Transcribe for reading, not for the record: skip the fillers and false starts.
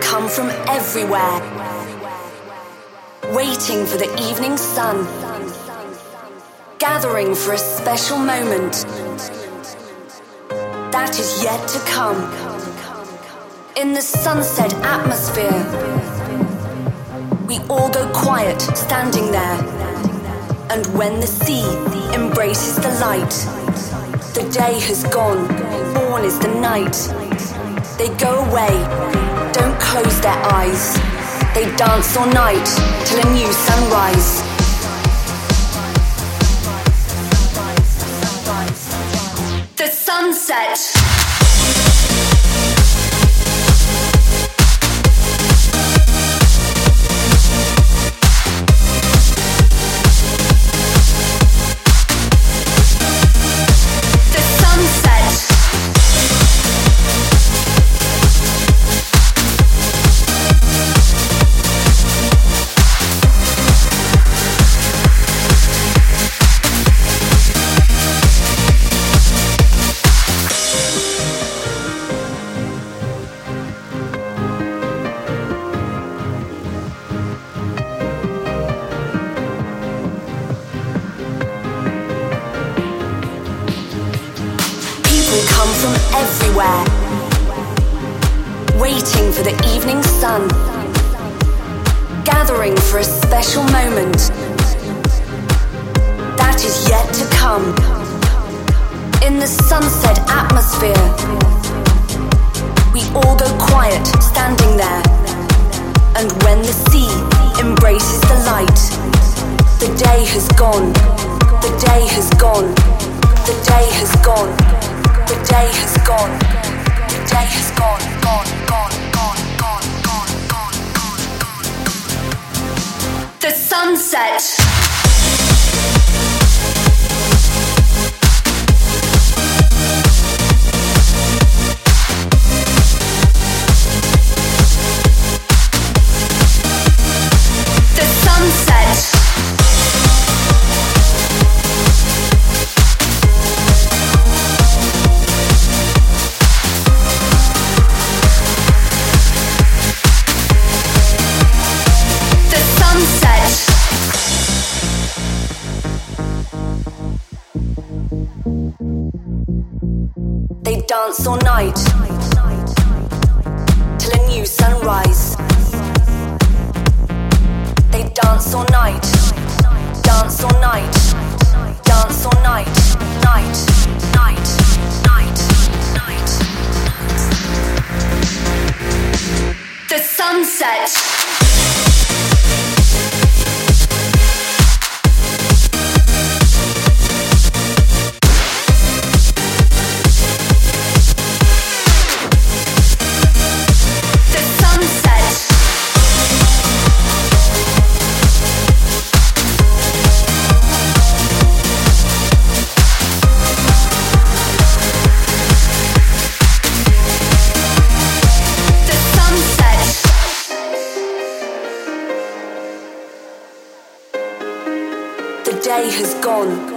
come from everywhere, waiting for the evening sun, gathering for a special moment that is yet to come. In the sunset atmosphere, we all go quiet, standing there. And when the sea embraces the light, the day has gone, born is the night. They go away, don't close their eyes. They dance all night till a new sunrise. The sunset. From everywhere, waiting for the evening sun, gathering for a special moment that is yet to come. In the sunset atmosphere, we all go quiet, standing there. And when the sea embraces the light, the day has gone, the day has gone, the day has gone. The day has gone. The day has gone, gone, gone, gone, gone, gone, gone, gone. The sunset. The sunset. They dance all night till a new sunrise. They dance all night, dance all night, dance all night, night, night, night, night. The sunset. The day has gone.